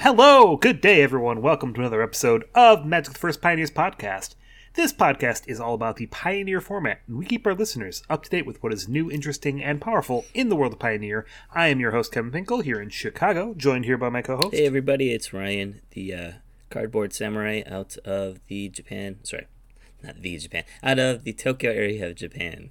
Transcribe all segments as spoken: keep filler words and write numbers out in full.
Hello, good day, everyone. Welcome to another episode of Magic the First Pioneers podcast. This podcast is all about the Pioneer format, and we keep our listeners up to date with what is new, interesting, and powerful in the world of Pioneer. I am your host, Kevin Finkel, here in Chicago, joined here by my co-host. Hey, everybody, it's Ryan, the uh, cardboard samurai out of the Japan. Sorry, not the Japan. Out of the Tokyo area of Japan.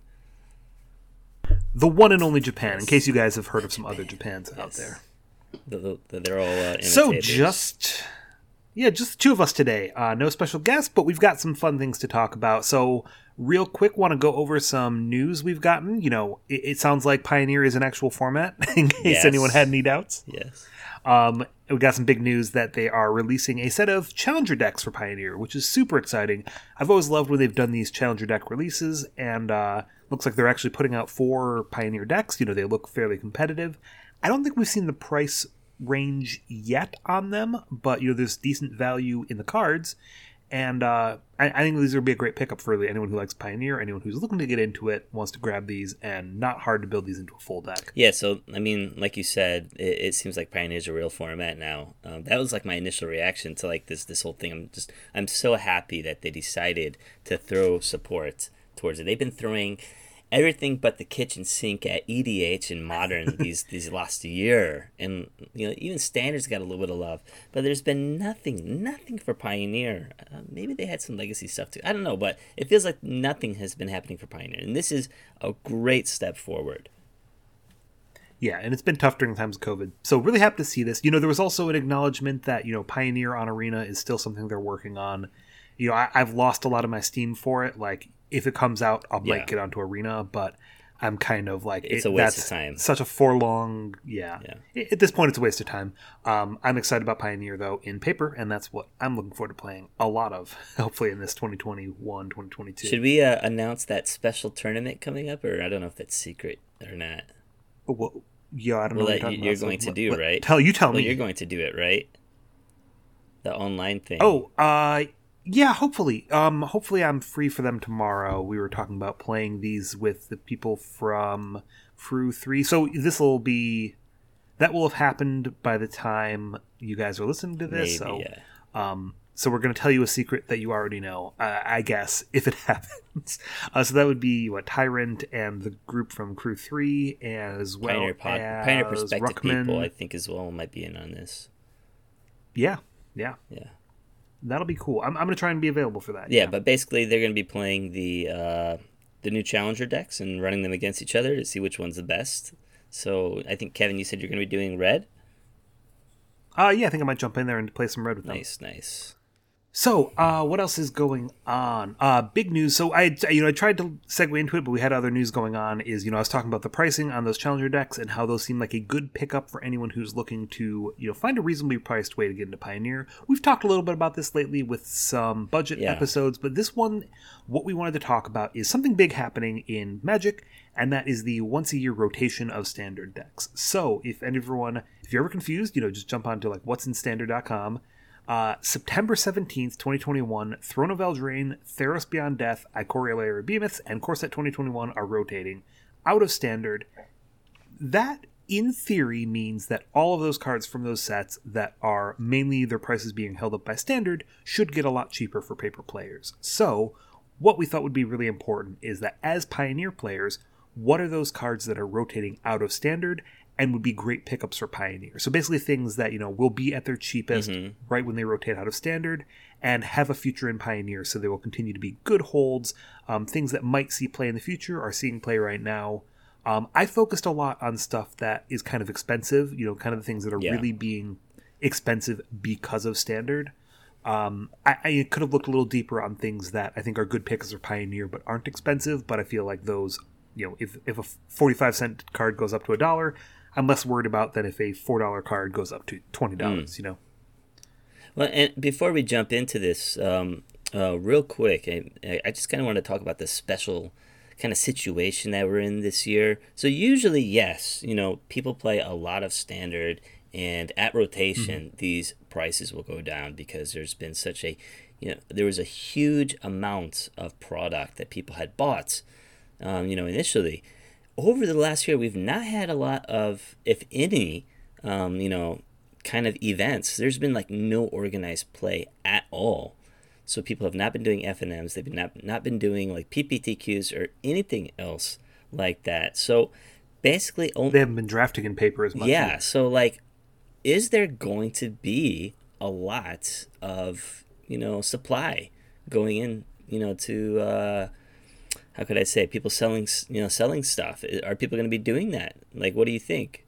The one and only Japan, Yes. in case you guys have heard of some Japan. other Japans Yes. out there. The, the, they're all uh, imitators. So just, yeah, just the two of us today. Uh, no special guest, but we've got some fun things to talk about. So real quick, want to go over some news we've gotten. You know, it, it sounds like Pioneer is an actual format, in case Yes. anyone had any doubts. Yes. Um, we got some big news that they are releasing a set of Challenger decks for Pioneer, which is super exciting. I've always loved when they've done these Challenger deck releases, and uh, looks like they're actually putting out four Pioneer decks. You know, they look fairly competitive. I don't think we've seen the price range yet on them, but you know, there's decent value in the cards, and uh, I, I think these will be a great pickup for really anyone who likes Pioneer, anyone who's looking to get into it, wants to grab these, and not hard to build these into a full deck. Yeah, so, I mean, like you said, it, it seems like Pioneer's a real format now. Um, that was like my initial reaction to like this this whole thing. I'm just, I'm so happy that they decided to throw support towards it. They've been throwing everything but the kitchen sink at E D H and Modern these these last year, and you know, even Standard's got a little bit of love, but there's been nothing, nothing for Pioneer. Uh, maybe they had some legacy stuff too. I don't know, but it feels like nothing has been happening for Pioneer, and this is a great step forward. Yeah, and it's been tough during times of COVID, so really happy to see this. You know, there was also an acknowledgement that, you know, Pioneer on Arena is still something they're working on. You know, I, I've lost a lot of my steam for it. Like, if it comes out, I might Yeah. get onto Arena, but I'm kind of like... It's it, a waste that's of time. Such a forlong... Yeah. Yeah. At this point, it's a waste of time. Um, I'm excited about Pioneer, though, in paper, and that's what I'm looking forward to playing a lot of, hopefully in this twenty twenty-one, twenty twenty-two. Should we uh, announce that special tournament coming up, or I don't know if that's secret or not? Well, yeah, I don't Well, know what that you're, you- talking you're about, so going to what- do, what- right? Tell You tell Well, me. you're going to do it, right? The online thing. Oh, uh, yeah, hopefully. Um, hopefully I'm free for them tomorrow. We were talking about playing these with the people from Crew three. So this will be... That will have happened by the time you guys are listening to this. Maybe, so, yeah. um, so we're going to tell you a secret that you already know, uh, I guess, if it happens. Uh, so that would be, what, Tyrant and the group from Crew three, as well Pioneer, pod, as Pioneer Perspective Ruckman. people, I think, as well, might be in on this. Yeah, yeah. Yeah. That'll be cool. I'm, I'm going to try and be available for that. Yeah, but basically they're going to be playing the uh, the new Challenger decks and running them against each other to see which one's the best. So I think, Kevin, you said you're going to be doing red? Uh, yeah, I think I might jump in there and play some red with them. Nice, nice. So, uh, what else is going on? Uh, big news. So, I, you know, I tried to segue into it, but we had other news going on. Is, you know, I was talking about the pricing on those Challenger decks and how those seem like a good pickup for anyone who's looking to, you know, find a reasonably priced way to get into Pioneer. We've talked a little bit about this lately with some budget Yeah. episodes, but this one, what we wanted to talk about is something big happening in Magic, and that is the once a year rotation of standard decks. So, if everyone, if you're ever confused, you know, just jump onto like what's in standard dot com. Uh, September seventeenth, twenty twenty-one, Throne of Eldraine, Theros Beyond Death, Ikoria Lair of Behemoths, and Core Set twenty twenty-one are rotating out of Standard. That, in theory, means that all of those cards from those sets that are mainly their prices being held up by Standard should get a lot cheaper for paper players. So, what we thought would be really important is that as Pioneer players, what are those cards that are rotating out of Standard and would be great pickups for Pioneer? So basically things that, you know, will be at their cheapest Mhm. right when they rotate out of Standard and have a future in Pioneer, so they will continue to be good holds. Um, things that might see play in the future are seeing play right now. Um, I focused a lot on stuff that is kind of expensive, you know, kind of the things that are Yeah. really being expensive because of Standard. Um, I, I could have looked a little deeper on things that I think are good picks for Pioneer but aren't expensive, but I feel like those, you know, if, if a forty-five cent card goes up to a dollar, I'm less worried about than if a four dollar card goes up to twenty dollars, mm. you know? Well, and before we jump into this, um, uh, real quick, I, I just kind of want to talk about the special kind of situation that we're in this year. So usually, yes, you know, people play a lot of Standard, and at rotation, mm-hmm. these prices will go down because there's been such a, you know, there was a huge amount of product that people had bought, um, you know, initially. Over the last year, we've not had a lot of, if any, um, you know, kind of events. There's been like no organized play at all. So people have not been doing F N Ms. They've been not, not been doing like P P T Qs or anything else like that. So basically, only, they haven't been drafting in paper as much. Yeah. Either. So like, is there going to be a lot of, you know, supply going in, you know, to, uh, how could I say, people selling, you know, selling stuff? Are people going to be doing that? Like, what do you think?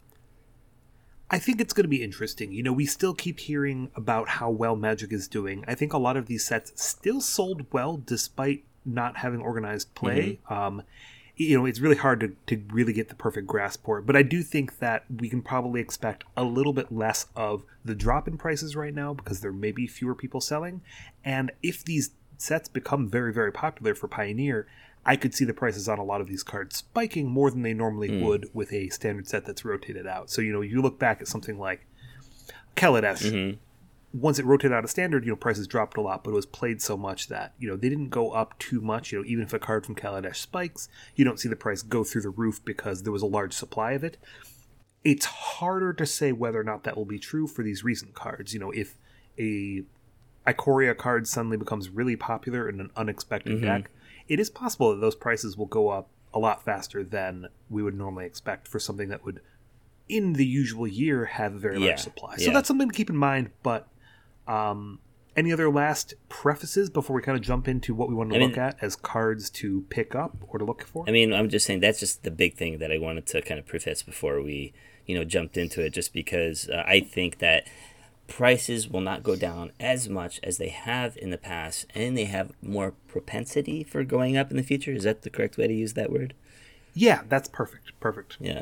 I think it's going to be interesting. You know, we still keep hearing about how well Magic is doing. I think a lot of these sets still sold well despite not having organized play. Mm-hmm. Um, you know, it's really hard to, to really get the perfect grasp for it. But I do think that we can probably expect a little bit less of the drop in prices right now because there may be fewer people selling. And if these sets become very, very popular for Pioneer, I could see the prices on a lot of these cards spiking more than they normally mm. would with a standard set that's rotated out. So, you know, you look back at something like Kaladesh. Mm-hmm. Once it rotated out of standard, you know, prices dropped a lot, but it was played so much that, you know, they didn't go up too much. You know, even if a card from Kaladesh spikes, you don't see the price go through the roof because there was a large supply of it. It's harder to say whether or not that will be true for these recent cards. You know, if a Ikoria card suddenly becomes really popular in an unexpected mm-hmm. deck, it is possible that those prices will go up a lot faster than we would normally expect for something that would, in the usual year, have a very yeah, large supply. So yeah. that's something to keep in mind. But um, any other last prefaces before we kind of jump into what we want to I look mean, at as cards to pick up or to look for? I mean, I'm just saying that's just the big thing that I wanted to kind of preface before we, you know, jumped into it, just because uh, I think that prices will not go down as much as they have in the past, and they have more propensity for going up in the future. Is that the correct way to use that word? Yeah, that's perfect. Perfect. Yeah.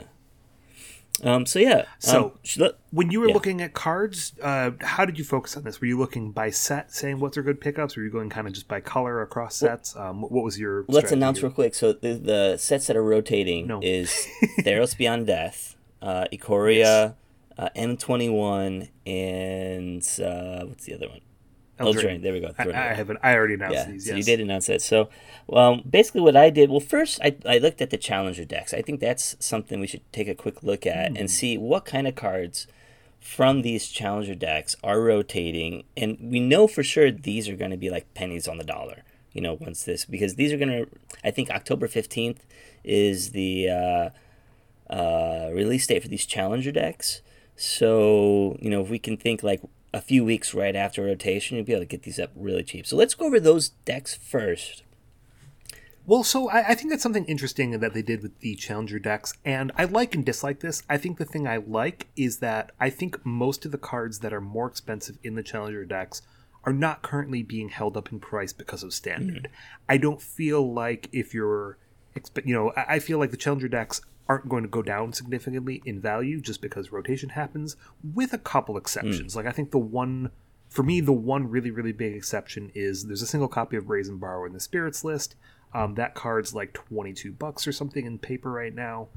Um. So yeah. So um, should, when you were yeah. looking at cards, uh, how did you focus on this? Were you looking by set, saying what's are good pickups? Or were you going kind of just by color across sets? Um, what was your? Let's announce here? real quick. So the, the sets that are rotating no. is Theros Beyond Death, uh, Ikoria. Yes. Uh, M twenty-one, and uh, what's the other one? Eldraine. There we go. I, I haven't. I already announced yeah, these. So yes. you did announce it. So, um, basically, what I did. Well, first, I I looked at the Challenger decks. I think that's something we should take a quick look at mm. and see what kind of cards from these Challenger decks are rotating, and we know for sure these are going to be like pennies on the dollar. You know, once this because these are going to. I think October fifteenth is the uh, uh, release date for these Challenger decks. So, you know, if we can think like a few weeks right after rotation, you'll be able to get these up really cheap. So let's go over those decks first. Well, so I, I think that's something interesting that they did with the Challenger decks, and I like and dislike this. I think the thing I like is that I think most of the cards that are more expensive in the Challenger decks are not currently being held up in price because of Standard. Mm. I don't feel like if you're, you know, I feel like the Challenger decks aren't going to go down significantly in value just because rotation happens, with a couple exceptions. Mm. Like, I think the one, for me, the one really, really big exception is there's a single copy of Brazen Borrower in the Spirits list. Um, that card's like twenty-two bucks or something in paper right now,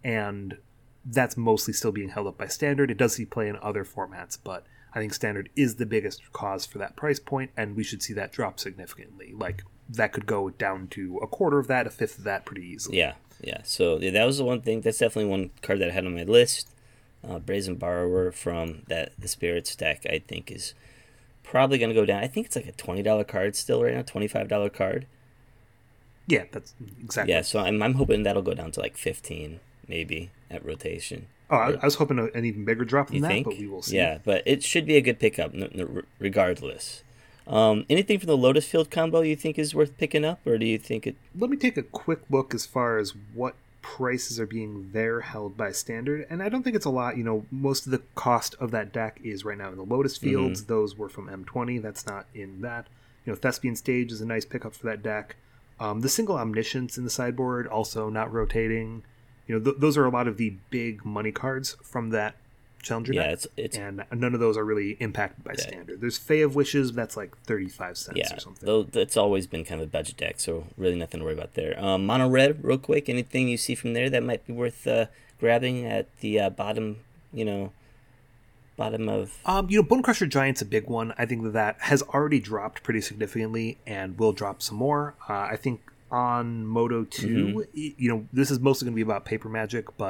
and that's mostly still being held up by Standard. It does see play in other formats, but I think Standard is the biggest cause for that price point, and we should see that drop significantly. Like, that could go down to a quarter of that, a fifth of that pretty easily. Yeah. Yeah, so yeah, that was the one thing. That's definitely one card that I had on my list. Uh, Brazen Borrower from that the Spirits deck, I think, is probably going to go down. I think it's like a twenty dollars card still right now, twenty-five dollars card. Yeah, that's exactly. Yeah, so I'm I'm hoping that'll go down to like fifteen, maybe, at rotation. Oh, I, I was hoping an even bigger drop than you that, think? but we will see. Yeah, but it should be a good pickup regardless. Um, anything from the Lotus Field combo you think is worth picking up, or do you think it... Let me take a quick look as far as what prices are being there held by Standard, and I don't think it's a lot. You know, most of the cost of that deck is right now in the Lotus Fields. Mm-hmm. Those were from M twenty. That's not in that. You know, Thespian Stage is a nice pickup for that deck. Um, the single Omniscience in the sideboard, also not rotating. You know, th- those are a lot of the big money cards from that Challenger yeah, deck, it's, it's, and none of those are really impacted by yeah. Standard. There's Fae of Wishes, that's like thirty-five cents yeah, or something. Though that's always been kind of a budget deck, so really nothing to worry about there. Um, Mono Red, real quick, anything you see from there that might be worth uh, grabbing at the uh, bottom, you know, bottom of... Um, you know, Bone Crusher Giant's a big one. I think that that has already dropped pretty significantly and will drop some more. Uh, I think on Moto two, mm-hmm. you know, this is mostly going to be about Paper Magic, but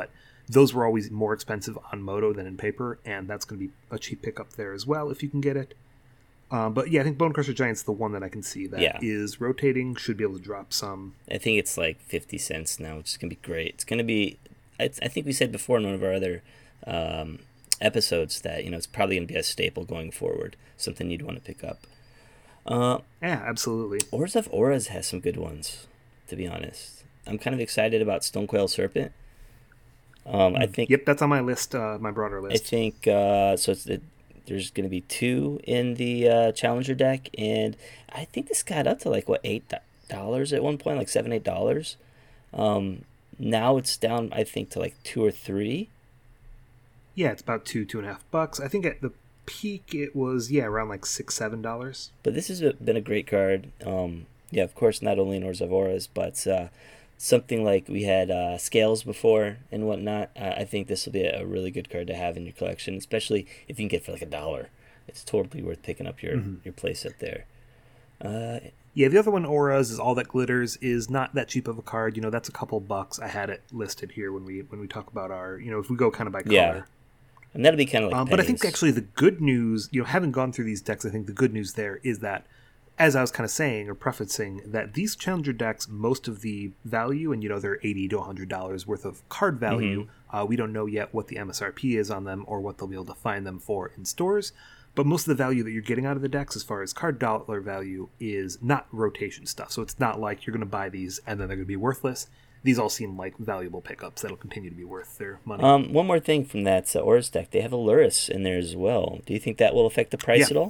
those were always more expensive on Moto than in paper, and that's going to be a cheap pickup there as well if you can get it. Um, but yeah, I think Bone Crusher Giant's the one that I can see that Yeah. is rotating, should be able to drop some. I think it's like fifty cents now, which is going to be great. It's going to be, I, I think we said before in one of our other um, episodes that, you know, it's probably going to be a staple going forward, something you'd want to pick up. Uh, Yeah, absolutely. Auras of Auras has some good ones, to be honest. I'm kind of excited about Stonecoil Serpent. Um, I think. Yep, that's on my list, uh, my broader I list. think uh, so. It's it, there's going to be two in the uh, Challenger deck, and I think this got up to like what eight dollars at one point, like seven, eight dollars. Um, now it's down, I think, to like two or three. Yeah, it's about two, two and a half bucks. I think at the peak it was yeah around like six, seven dollars. But this has been a great card. Um, yeah, of course, not only in Auras of Auras, but uh, something like we had uh, Scales before and whatnot. Uh, I think this will be a really good card to have in your collection, especially if you can get it for like a dollar. It's totally worth picking up your Mm-hmm. your playset there. Uh, Yeah, the other one, Auras, is All That Glitters, is not that cheap of a card. You know, that's a couple bucks. I had it listed here when we when we talk about our, you know, if we go kind of by color. Yeah. and that'll be kind of like. Um, but I think pennies. actually the good news, you know, having gone through these decks, I think the good news there is that, as I was kind of saying or prefacing, that these Challenger decks, most of the value, and you know, they're eighty to one hundred dollars worth of card value. Mm-hmm. Uh, we don't know yet what the M S R P is on them or what they'll be able to find them for in stores. But most of the value that you're getting out of the decks as far as card dollar value is not rotation stuff. So it's not like you're going to buy these and then they're going to be worthless. These all seem like valuable pickups that'll continue to be worth their money. Um, one more thing from that uh, Auras deck, they have a Luris in there as well. Do you think that will affect the price Yeah. at all?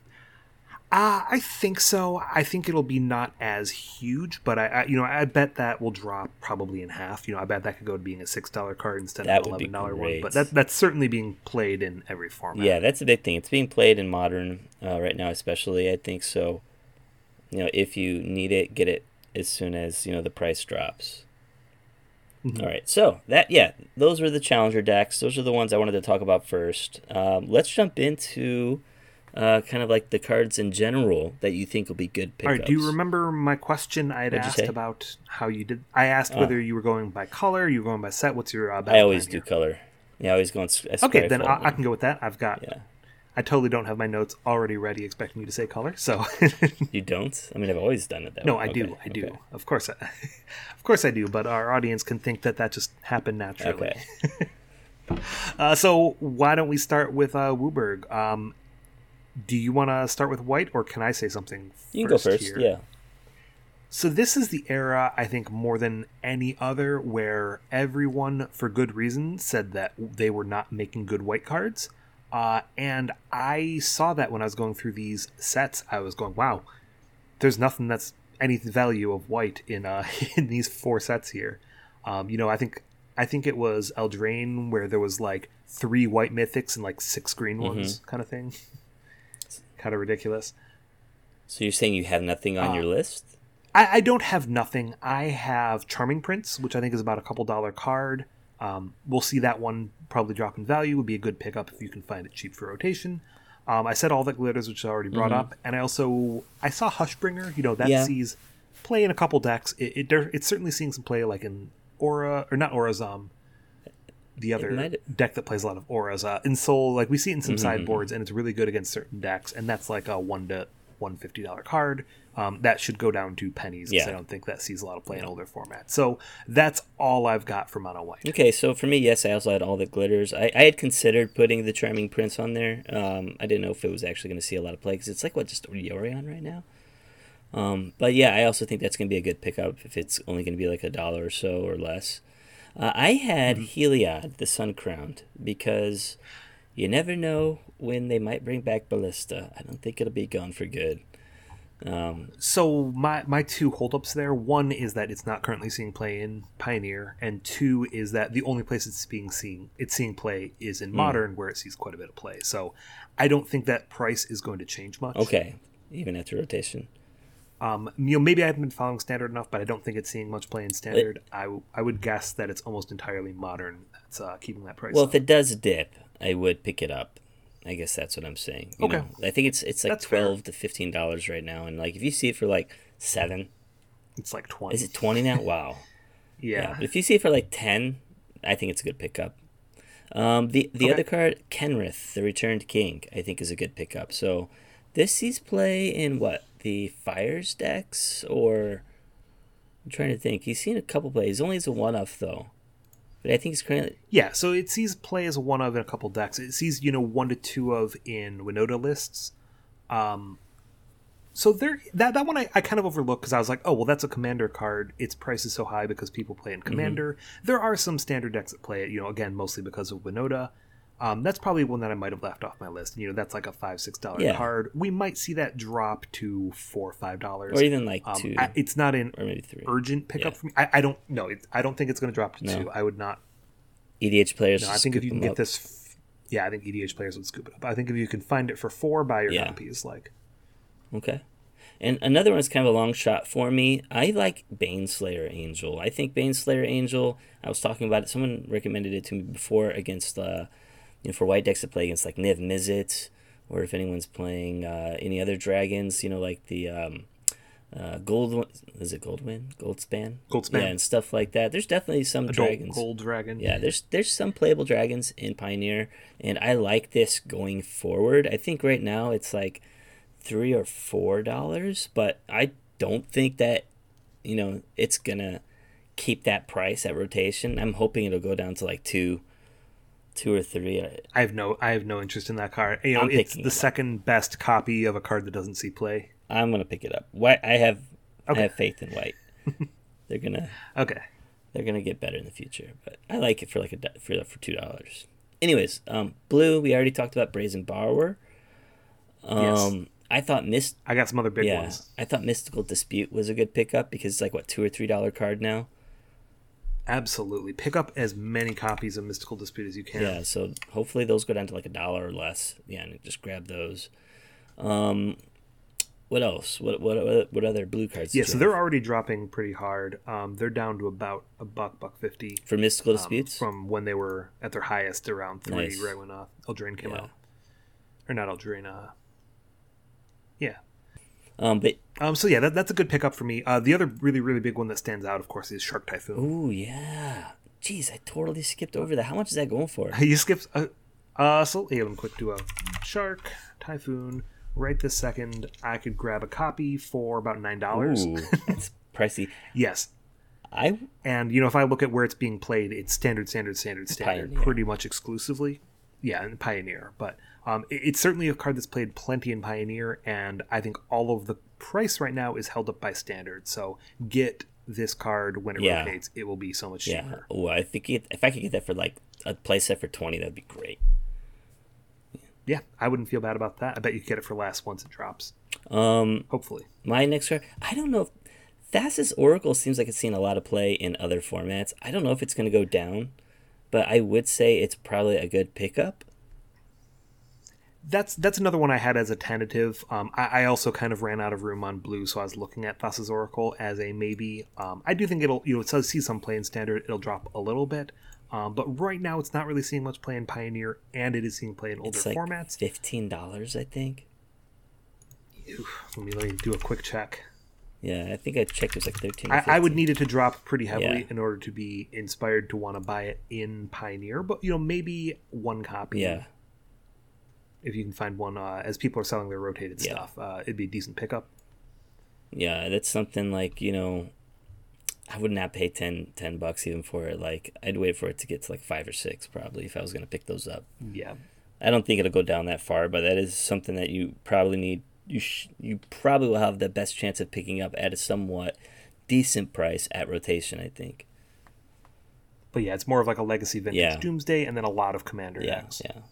Uh, I think so. I think it'll be not as huge, but I, I, you know, I bet that will drop probably in half. You know, I bet that could go to being a six dollar card instead That of an would be eleven dollar one. great. But that that's certainly being played in every format. Yeah, that's a big thing. It's being played in Modern uh, right now, especially. I think so. You know, if you need it, get it as soon as you know the price drops. Mhm. All right, so that yeah, those were the Challenger decks. Those are the ones I wanted to talk about first. Um, let's jump into uh, kind of like the cards in general that you think will be good All pickups. right. Do you remember my question I had What'd you asked say? about how you did? I asked Oh. whether you were going by color, you were going by set. What's your? Uh, I battle always plan do here? color. Yeah, I always go on. s- a Okay, then Skyfall I, I can go with that. I've got. Yeah, I totally don't have my notes already ready, expecting you to say color. So you don't. I mean, I've always done it that no, way. I do. Okay, I do. okay. Of course, I, of course I do. But our audience can think that that just happened naturally. Okay. Uh, so why don't we start with uh, Wooburg? Um, do you want to start with white, or can I say something? You can go first. here? Yeah. So this is the era, I think, more than any other, where everyone, for good reason, said that they were not making good white cards. Uh, and I saw that when I was going through these sets. I was going, wow, there's nothing that's any value of white in uh, in these four sets here. Um, you know, I think I think it was Eldraine where there was like three white mythics and like six green ones, kind of thing. Kind of ridiculous. So you're saying you have nothing on Uh, your list? I, I don't have nothing. I have Charming Prince, which I think is about a couple dollar card. Um, we'll see that one probably drop in value. Would be a good pickup if you can find it cheap for rotation. Um, I said All That Glitters, which I already brought Mhm. up, and I also I saw Hushbringer. You know that Yeah. sees play in a couple decks. It, it there- it's certainly seeing some play like in Aura or not Aura's um the other might- deck that plays a lot of auras. Uh, in Soul, like we see it in some Mhm. sideboards, and it's really good against certain decks, and that's like a one to one fifty dollar card. Um, that should go down to pennies because Yeah. I don't think that sees a lot of play in older formats. So that's all I've got for mono white. Okay, so for me, yes, I also had All That Glitters. I, I had considered putting the Charming Prince on there. Um, I didn't know if it was actually going to see a lot of play because it's like, what, just Yorion right now? Um, but yeah, I also think that's going to be a good pickup if it's only going to be like a dollar or so or less. Uh, I had Heliod, the Sun Crowned, because you never know when they might bring back Ballista. I don't think it'll be gone for good. Um, So my my two holdups there. One is that it's not currently seeing play in Pioneer, and two is that the only place it's being seen it's seeing play is in Modern, where it sees quite a bit of play. So I don't think that price is going to change much. okay, even after rotation. Um, you know, maybe I haven't been following Standard enough, but I don't think it's seeing much play in Standard. I, w- I would guess that it's almost entirely Modern that's uh, keeping that price Well, up. if it does dip, I would pick it up. I guess that's what I'm saying. You Okay. know, I think it's it's like That's fair. twelve to fifteen dollars right now, and like if you see it for like seven, It's like twenty. is it twenty now? Wow. Yeah. But if you see it for like ten, I think it's a good pickup. Um, the the Okay. other card, Kenrith, the Returned King, I think is a good pickup. So this sees play in what, the Fires decks, or I'm trying to think. He's seen a couple plays. Only as a one off though, but I think he's currently Yeah, so it sees play as a one of in a couple decks. It sees, you know, one to two of in Winota lists. Um, so there, that that one I, I kind of overlooked because I was like, oh well, that's a commander card. Its price is so high because people play in commander. Mm-hmm. There are some standard decks that play it, you know, again mostly because of Winota. Um, that's probably one that I might have left off my list. You know, that's like a five six dollar Yeah. card. We might see that drop to four or five dollars, or even like um, two. I, it's not an or maybe three. urgent pickup Yeah. for me. I, I don't know. It, I don't think it's going to drop to No. two. I would not. E D H players. No, I think if you can get up. this, yeah, I think E D H players would scoop it up. I think if you can find it for four, buy your Yeah. copies. Like, Okay. And another one is kind of a long shot for me. I like Baneslayer Angel. I think Baneslayer Angel, I was talking about it, someone recommended it to me before against, uh, you know, for white decks to play against like Niv Mizzet, or if anyone's playing uh, any other dragons, you know, like the um, uh, Gold, is it Goldwyn? Goldspan? Goldspan. Yeah, and stuff like that. There's definitely some adult dragons. gold dragon. Yeah, there's there's some playable dragons in Pioneer, and I like this going forward. I think right now it's like three or four dollars, but I don't think that, you know, it's gonna keep that price at rotation. I'm hoping it'll go down to like two, two or three. I have no, I have no interest in that card. You know, I'm it's picking the it up. second best copy of a card that doesn't see play. I'm gonna pick it up. White, I have, Okay. I have faith in White. They're gonna, Okay. they're gonna get better in the future. But I like it for like a do- for for two dollars. Anyways, um, blue. We already talked about Brazen Borrower. Um, Yes. I thought Mist. I got some other big yeah, ones. I thought Mystical Dispute was a good pickup because it's like what, two or three dollar card now. Absolutely. Pick up as many copies of Mystical Dispute as you can. Yeah, so hopefully those go down to like a dollar or less. Yeah, and just grab those. Um, what else? What what what other blue cards? Yeah, did so you they're have? already dropping pretty hard. Um, they're down to about a buck, buck fifty. For Mystical um, Disputes. from when they were at their highest around three, Nice. right when uh, Eldraine came Yeah. out. Or not Eldraine, uh, yeah. Um, but Um, so yeah, that, that's a good pickup for me. Uh, the other really, really big one that stands out, of course, is Shark Typhoon. ooh yeah, jeez, I totally skipped over that. How much is that going for? You skipped. Uh, uh, so yeah, let me quick do a Shark Typhoon. Right this second, I could grab a copy for about nine dollars. Ooh, that's pricey. Yes, I and you know if I look at where it's being played, it's standard, standard, standard, standard, Pioneer. pretty much exclusively. Yeah, and Pioneer, but um, it, it's certainly a card that's played plenty in Pioneer, and I think all of the price right now is held up by Standard. So get this card when it Yeah. rotates; it will be so much yeah. cheaper. Oh, I think it, if I could get that for like a playset for twenty, that'd be great. Yeah, I wouldn't feel bad about that. I bet you could get it for less once it drops. Um, Hopefully. my next card, I don't know if Thassa's Oracle seems like it's seen a lot of play in other formats. I don't know if it's going to go down, but I would say it's probably a good pickup. That's that's another one I had as a tentative. Um, I, I also kind of ran out of room on blue, so I was looking at Thassa's Oracle as a maybe. Um, I do think it'll, you know, it does see some play in Standard. It'll drop a little bit, um, but right now it's not really seeing much play in Pioneer, and it is seeing play in older It's like formats. fifteen dollars, I think. Let me let me do a quick check. Yeah, I think I checked. It was like thirteen. Or I, I would fifteen. need it to drop pretty heavily Yeah. in order to be inspired to want to buy it in Pioneer, but you know maybe one copy. Yeah, If you can find one, uh, as people are selling their rotated Yeah. stuff, uh, it'd be a decent pickup. yeah, that's something like, you know, I would not pay ten, ten bucks even for it. Like, I'd wait for it to get to like five or six probably if I was gonna pick those up. Yeah. I don't think it'll go down that far, but that is something that you probably need. You sh- you probably will have the best chance of picking up at a somewhat decent price at rotation, I think. But yeah, it's more of like a legacy vintage Yeah. Doomsday, and then a lot of commander Yeah, decks. yeah.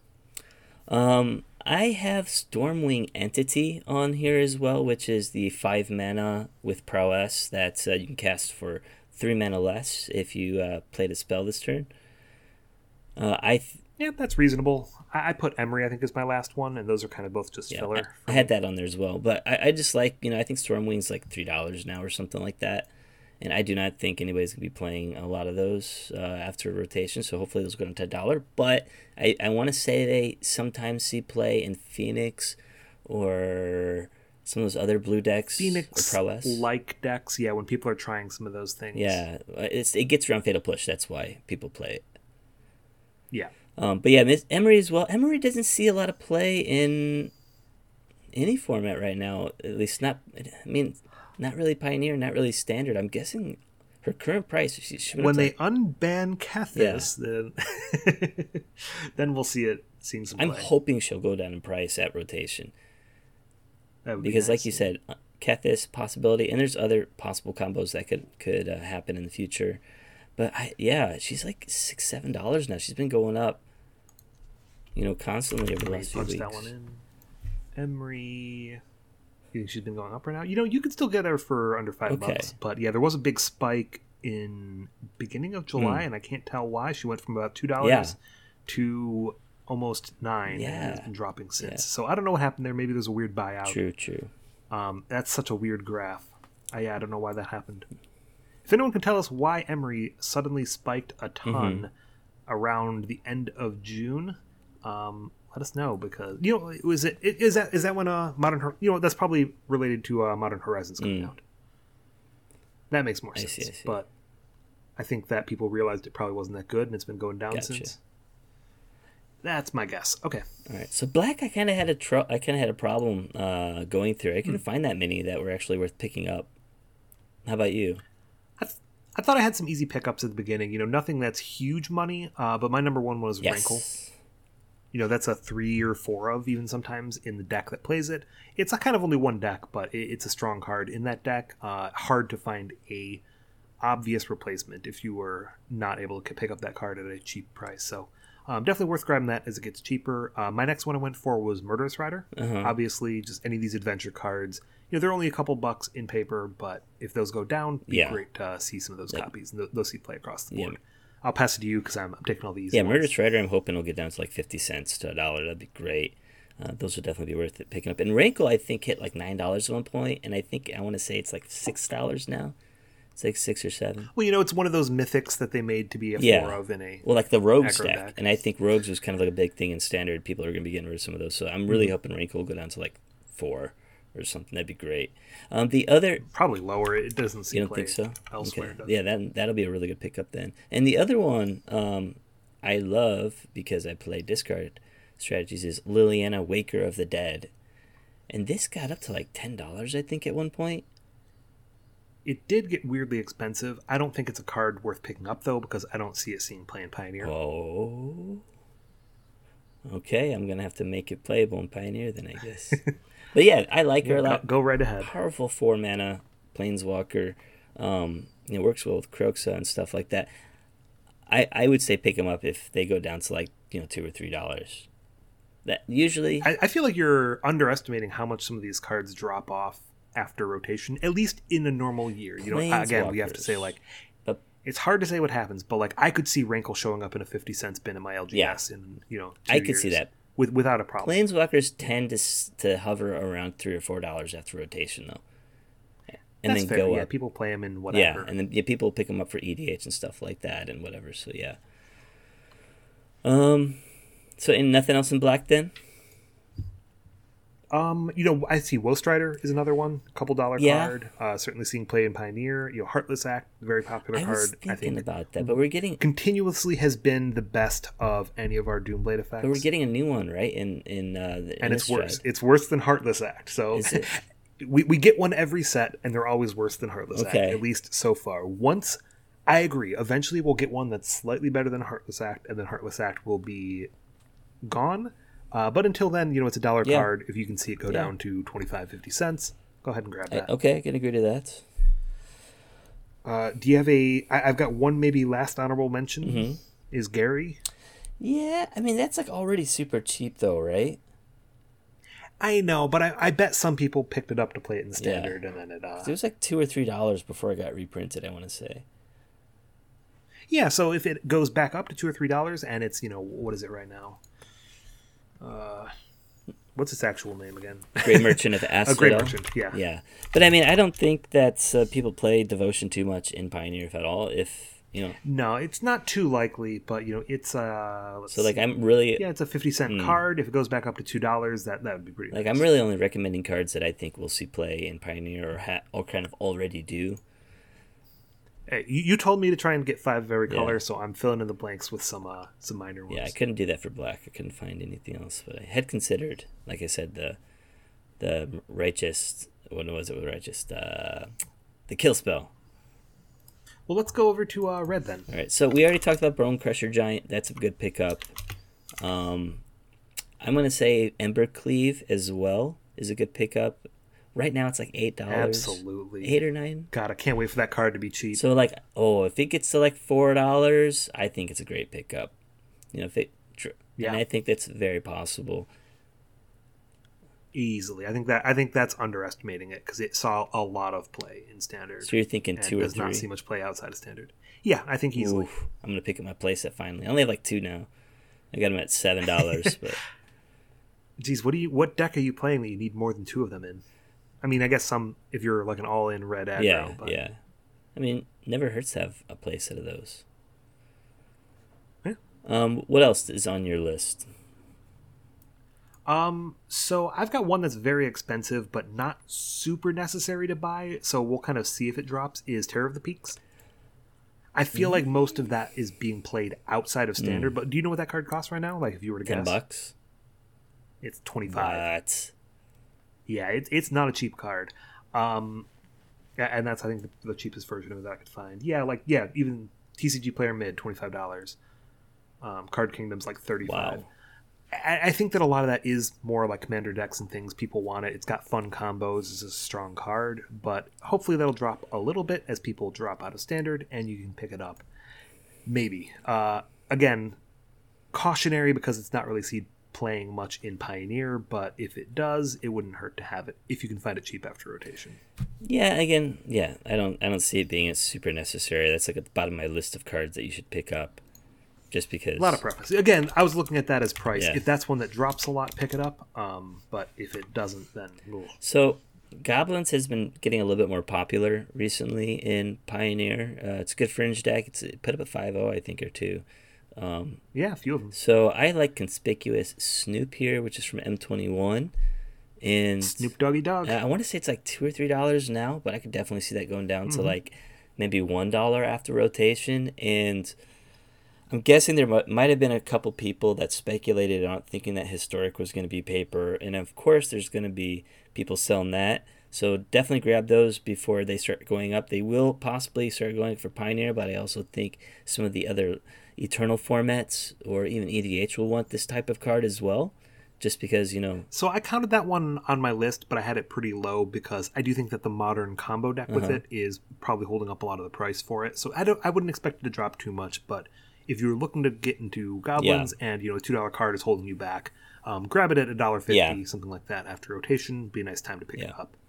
Um, I have Stormwing Entity on here as well, which is the five mana with prowess that uh, you can cast for three mana less if you uh, played a spell this turn. Uh, I th- Yeah, that's reasonable. I, I put Emery, I think, as my last one, and those are kind of both just yeah, filler. I, for I me. had that on there as well, but I, I just like, you know, I think Stormwing's like three dollars now or something like that, and I do not think anybody's gonna be playing a lot of those uh, after rotation. So hopefully those go down to a dollar. But I, I want to say they sometimes see play in Phoenix or some of those other blue decks, Phoenix or prowess. like decks. Yeah, when people are trying some of those things. Yeah, it's it gets around Fatal Push. That's why people play it. Yeah. Um, but yeah, Miss Emery as well. Emery doesn't see a lot of play in any format right now. At least not. I mean, not really Pioneer, not really Standard. I'm guessing her current price. She, she when they like, unban Kethis, yeah. then then we'll see it seeing some play. I'm hoping she'll go down in price at rotation. Because, be nice. Like you said, Kethis possibility, and there's other possible combos that could could uh, happen in the future. But I, yeah, she's like six, seven dollars now. She's been going up, you know, constantly over the last few punch weeks. That one in. Emery, you think she's been going up right now? You know, you could still get her for under five okay. bucks. But yeah, there was a big spike in beginning of July, mm. and I can't tell why. She went from about two dollars yeah. to almost nine, yeah. and has been dropping since. Yeah. So I don't know what happened there. Maybe there's a weird buyout. True, true. Um, that's such a weird graph. I, yeah, I don't know why that happened. If anyone can tell us why Emery suddenly spiked a ton mm-hmm. around the end of June, um, let us know, because you know, was it is that is that when uh modern you know that's probably related to uh, Modern Horizons coming mm. out. That makes more sense. I see, I see. But I think that people realized it probably wasn't that good, and it's been going down gotcha. since. That's my guess. Okay. All right. So black, I kind of had a tr- I kind of had a problem uh, going through. I couldn't mm. find that many that were actually worth picking up. How about you? I, th- I thought I had some easy pickups at the beginning. You know, nothing that's huge money. Uh, but my number one was yes. Rankle. You know, that's a three or four of even sometimes in the deck that plays it. It's a kind of only one deck, but it, it's a strong card in that deck. Uh, hard to find a obvious replacement if you were not able to pick up that card at a cheap price. So. Um, definitely worth grabbing that as it gets cheaper. Uh, my next one I went for was Murderous Rider. Uh-huh. Obviously, just any of these adventure cards. You know, they're only a couple bucks in paper, but if those go down, it'd be yeah. great to uh, see some of those yep. copies and th- those see play across the board. Yep. I'll pass it to you because I'm, I'm taking all these. Yeah, Murderous Rider, I'm hoping will get down to like fifty cents to a dollar. That'd be great. Uh, those would definitely be worth it picking up. And Rankle, I think, hit like nine dollars at one point, and I think I want to say it's like six dollars now. It's like six or seven. Well, you know, it's one of those mythics that they made to be a yeah. four of in a well, like the Rogues deck. deck, and I think Rogues was kind of like a big thing in Standard. People are going to be getting rid of some of those, so I'm really mm-hmm. hoping Rankle will go down to like four or something. That'd be great. Um, the other probably lower. It doesn't seem. You don't think so? Elsewhere, okay. yeah, that that'll be a really good pickup then. And the other one, um, I love because I play discard strategies is Liliana, Waker of the Dead, and this got up to like ten dollars, I think, at one point. It did get weirdly expensive. I don't think it's a card worth picking up, though, because I don't see it seeing play in Pioneer. Oh. Okay, I'm going to have to make it playable in Pioneer then, I guess. But yeah, I like her a lot. Go right ahead. Powerful four mana, Planeswalker. Um, it works well with Kroxa and stuff like that. I, I would say pick them up if they go down to like, you know, two or three dollars. That usually... I, I feel like you're underestimating how much some of these cards drop off after rotation, at least in a normal year. You know, again, we have to say, like, but it's hard to say what happens, but like I could see Rankle showing up in a fifty cents bin in my L G S yeah. in, you know, two I could years see that with without a problem. Planeswalkers tend to to hover around three or four dollars after rotation, though, and That's then fair. go yeah, up. People play them in whatever. Yeah, and then yeah, people pick them up for E D H and stuff like that and whatever. So yeah. Um, so and nothing else in black then. Um, you know, I see Woestrider is another one, a couple dollar yeah. card. Uh, certainly seeing play in Pioneer. You know, Heartless Act, very popular I card. Was thinking I think about that, but we're getting continuously has been the best of any of our Doomblade effects. But we're getting a new one, right? In in uh, the, and in it's worse. It's worse than Heartless Act. So is it? we we get one every set, and they're always worse than Heartless okay. Act. At least so far. Once I agree. Eventually, we'll get one that's slightly better than Heartless Act, and then Heartless Act will be gone. Uh, but until then, you know, it's a dollar yeah. card. If you can see it go yeah. down to twenty-five, fifty cents, go ahead and grab that. I, okay, I can agree to that. Uh, do you have a... I, I've got one maybe last honorable mention. Mm-hmm. Is Gary. Yeah, I mean, that's like already super cheap though, right? I know, but I, I bet some people picked it up to play it in Standard, yeah. and then it... Uh... It was like two or three dollars before it got reprinted, I want to say. Yeah, so if it goes back up to two or three dollars, and it's, you know, what is it right now? Uh, what's its actual name again? Great Merchant of Asphodel. A Great Merchant, yeah. Yeah. But I mean, I don't think that uh, people play Devotion too much in Pioneer, if at all. If You know, No, it's not too likely, but you know, it's uh. Let's so like see. I'm really yeah, it's a fifty cent Mm. card. If it goes back up to two dollars, that that would be pretty. like nice. I'm really only recommending cards that I think we'll see play in Pioneer or ha- or kind of already do. Hey, you, you told me to try and get five of every Yeah. color, so I'm filling in the blanks with some uh some minor ones. Yeah, I couldn't do that for black. I couldn't find anything else, but I had considered, like I said, the the righteous. What was it with righteous? Uh, the kill spell. Well, let's go over to uh, red then. All right, so we already talked about Bone Crusher Giant. That's a good pickup. Um, I'm gonna say Ember Cleave as well is a good pickup. Right now it's like eight dollars. Absolutely. Eight or nine. God, I can't wait for that card to be cheap. So like, oh, if it gets to like four dollars, I think it's a great pickup. You know, if it, Yeah. and I think that's very possible. Easily, I think that I think that's underestimating it because it saw a lot of play in standard. So you're thinking and two or does not three? see much play outside of standard. Yeah, I think easily. Oof, I'm gonna pick up my playset finally. I only have like two now. I got them at seven dollars, but Geez, what do you? What deck are you playing that you need more than two of them in? I mean, I guess some if you're like an all-in red aggro. yeah, but, yeah. I mean, never hurts to have a playset of those. Yeah. Um, what else is on your list? Um, so I've got one that's very expensive, but not super necessary to buy. So we'll kind of see if it drops. Is Terror of the Peaks? I feel Mm-hmm. like most of that is being played outside of standard. But do you know what that card costs right now? Like if you were to Mm. Ten guess, bucks. it's twenty five. What? Yeah, it's it's not a cheap card. Um, a- and that's I think the, the cheapest version of it that I could find. Yeah, like yeah, even T C G Player Mid twenty five dollars. Um, Card Kingdom's like thirty five. Wow. I, I think that a lot of that is more like commander decks and things. People want it. It's got fun combos. It's a strong card, but hopefully that'll drop a little bit as people drop out of standard, and you can pick it up. Maybe. Uh, again, cautionary because it's not really seen playing much in Pioneer, but if it does, it wouldn't hurt to have it if you can find it cheap after rotation. Yeah, again, yeah. I don't, I don't see it being super necessary. That's like at the bottom of my list of cards that you should pick up, just because. A lot of preference. Again, I was looking at that as price. Yeah. If that's one that drops a lot, pick it up. Um, but if it doesn't, then ugh. So, Goblins has been getting a little bit more popular recently in Pioneer. Uh, it's a good fringe deck. It's it put up a five oh, I think, or two. Um, yeah, a few of them. so I like Conspicuous Snoop here, which is from M twenty-one, and Snoop Doggy Dog. uh, I want to say it's like two or three dollars now, but I could definitely see that going down Mm-hmm. to like maybe one dollar after rotation. And I'm guessing there mi- might have been a couple people that speculated on thinking that Historic was going to be paper, and of course there's going to be people selling that. So definitely grab those before they start going up. They will possibly start going for Pioneer, but I also think some of the other Eternal formats or even E D H will want this type of card as well, just because, you know. So I counted that one on my list, but I had it pretty low because I do think that the modern combo deck with Uh-huh. it is probably holding up a lot of the price for it. So I don't, I wouldn't expect it to drop too much. But if you're looking to get into goblins and you know a two dollar card is holding you back, um, grab it at a dollar fifty, Yeah. something like that after rotation. Be a nice time to pick Yeah. it up.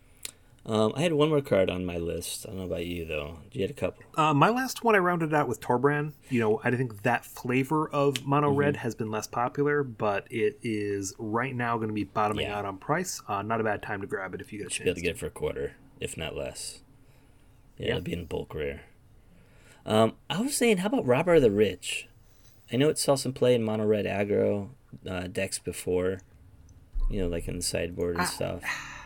Um, I had one more card on my list. I don't know about you though. You had a couple. Uh, my last one I rounded out with Torbran. You know, I think that flavor of mono red Mm-hmm. has been less popular, but it is right now going to be bottoming Yeah. out on price. Uh, not a bad time to grab it if you get a Should be able chance. to get it for a quarter, if not less. Yeah, Yeah. it'll be in bulk rare. Um, I was saying, how about Robber of the Rich? I know it saw some play in mono red aggro uh, decks before, you know, like in the sideboard and Ah. stuff.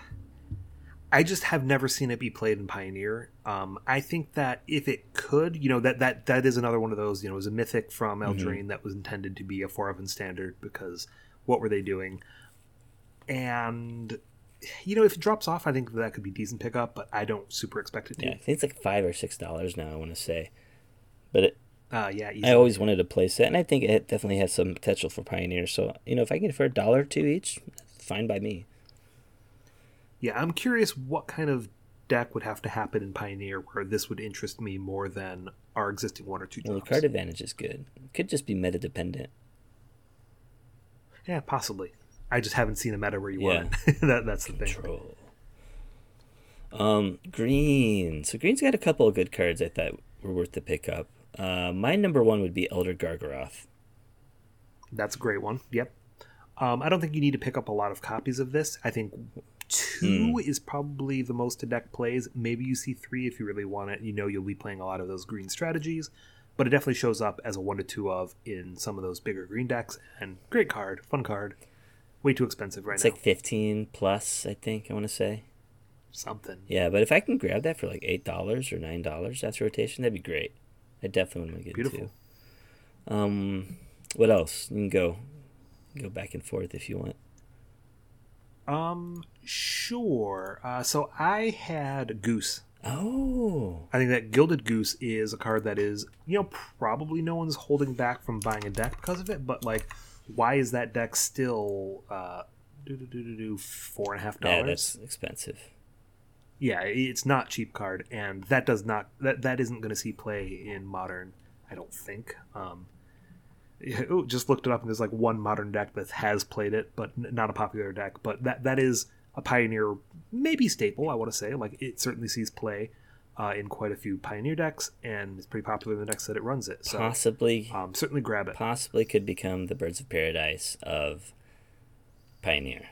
I just have never seen it be played in Pioneer. Um, I think that if it could, you know, that that that is another one of those. You know, it was a mythic from Mm-hmm. Eldraine that was intended to be a four of in standard because what were they doing? And you know, if it drops off, I think that could be decent pickup, but I don't super expect it to. Yeah, I think it's like five or six dollars now. I want to say, but it, Uh, yeah, easily. I always wanted to play set, and I think it definitely has some potential for Pioneer. So you know, if I can get it for a dollar or two each, fine by me. Yeah, I'm curious what kind of deck would have to happen in Pioneer where this would interest me more than our existing one or two Well, the drops. card advantage is good. It could just be meta dependent. Yeah, possibly. I just haven't seen a meta where you Yeah. want it. that, that's the thing. Control. Um, green. So green's got a couple of good cards I thought were worth the pickup. Uh, my number one would be Elder Gargaroth. That's a great one. Yep. Um, I don't think you need to pick up a lot of copies of this. I think two mm. is probably the most to deck plays. Maybe you see three if you really want it. You know you'll be playing a lot of those green strategies, but it definitely shows up as a one to two of in some of those bigger green decks. And great card, fun card. Way too expensive right it's now. It's like fifteen plus, I think, I want to say. Something. Yeah, but if I can grab that for like eight dollars or nine dollars after rotation, that'd be great. I definitely want to get Beautiful. into. Um, what else? You can go, go back and forth if you want. Um, sure. Uh, so I had Goose. Oh. I think that Gilded Goose is a card that is, you know, probably no one's holding back from buying a deck because of it, but like, why is that deck still uh, do do do do do four and a half dollars? Yeah, that's expensive. Yeah, it's not cheap card, and that does not that that isn't going to see play in Modern. I don't think. Um, oh, just looked it up, and there's like one Modern deck that has played it, but not a popular deck. But that that is a Pioneer, maybe staple. I want to say, like it certainly sees play uh, in quite a few Pioneer decks, and it's pretty popular in the decks that it runs it. So, possibly, um, certainly grab it. Possibly could become the Birds of Paradise of Pioneer.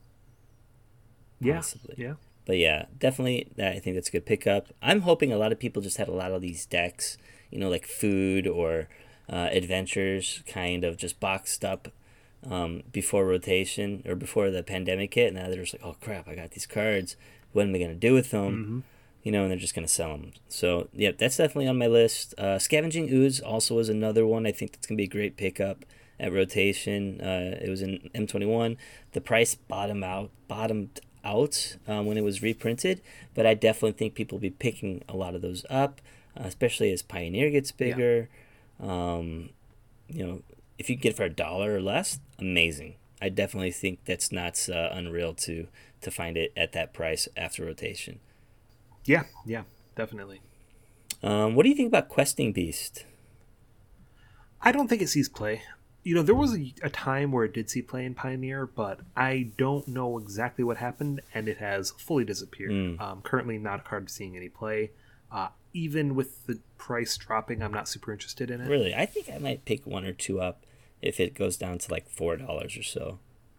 Possibly, yeah. yeah. But yeah, definitely, I think that's a good pickup. I'm hoping a lot of people just had a lot of these decks, you know, like food or uh, adventures, kind of just boxed up um, before rotation or before the pandemic hit. Now they're just like, oh crap, I got these cards. What am I going to do with them? Mm-hmm. You know, and they're just going to sell them. So, yeah, that's definitely on my list. Uh, Scavenging Ooze also is another one. I think that's going to be a great pickup at rotation. Uh, it was in M twenty-one. The price bottomed out, bottomed out um, when it was reprinted, but I definitely think people will be picking a lot of those up, uh, especially as Pioneer gets bigger. Yeah. Um, you know, if you get it for a dollar or less, amazing. I definitely think that's not uh, unreal to to find it at that price after rotation. Yeah, yeah, definitely. Um, what do you think about Questing Beast? I don't think it sees play. You know, there was a, a time where it did see play in Pioneer, but I don't know exactly what happened, and it has fully disappeared. Mm. Um, currently not a card seeing any play. Uh, even with the price dropping, I'm not super interested in it. Really? I think I might pick one or two up if it goes down to like four dollars or so.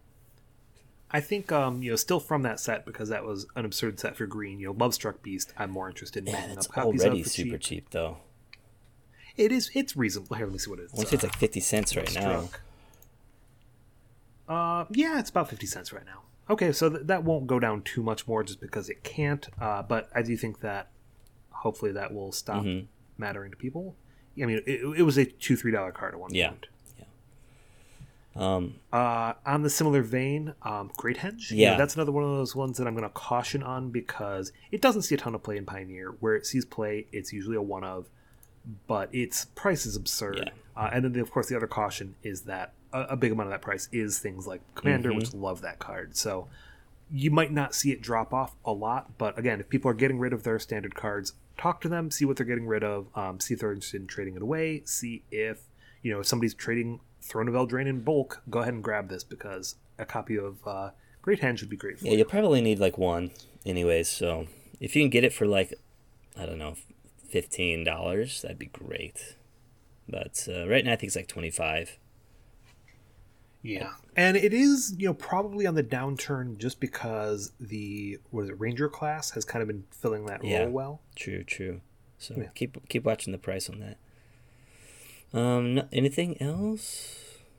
I think, um, you know, still from that set, because that was an absurd set for green, you know, Lovestruck Beast, I'm more interested in yeah, picking up copies already of for super cheap. cheap, though. It is. It's reasonable. Here, let me see what it is. I want to say it's like fifty cents right now. Uh, yeah, it's about fifty cents right now. Okay, so th- that won't go down too much more just because it can't. Uh, but I do think that hopefully that will stop mm-hmm. mattering to people. I mean, it, it was a two three dollar card at one yeah. point. Yeah. Um. Uh, on the similar vein, um, Great Henge. Yeah, you know, that's another one of those ones that I'm going to caution on because it doesn't see a ton of play in Pioneer. Where it sees play, it's usually a one of. But its price is absurd. Yeah. Uh, and then, of course, the other caution is that a, a big amount of that price is things like Commander, mm-hmm. which love that card. So you might not see it drop off a lot. But again, if people are getting rid of their standard cards, talk to them, see what they're getting rid of, um, see if they're interested in trading it away, see if, you know, if somebody's trading Throne of Eldraine in bulk, go ahead and grab this because a copy of uh, Great Hand should be great for yeah, you. You'll probably need like one anyways. So if you can get it for like, I don't know, fifteen dollars, that'd be great. But uh, right now I think it's like twenty-five. Yeah, and it is, you know, probably on the downturn just because the what is it Ranger class has kind of been filling that yeah, role well. True, true. So yeah. keep keep watching the price on that. Um, no, anything else?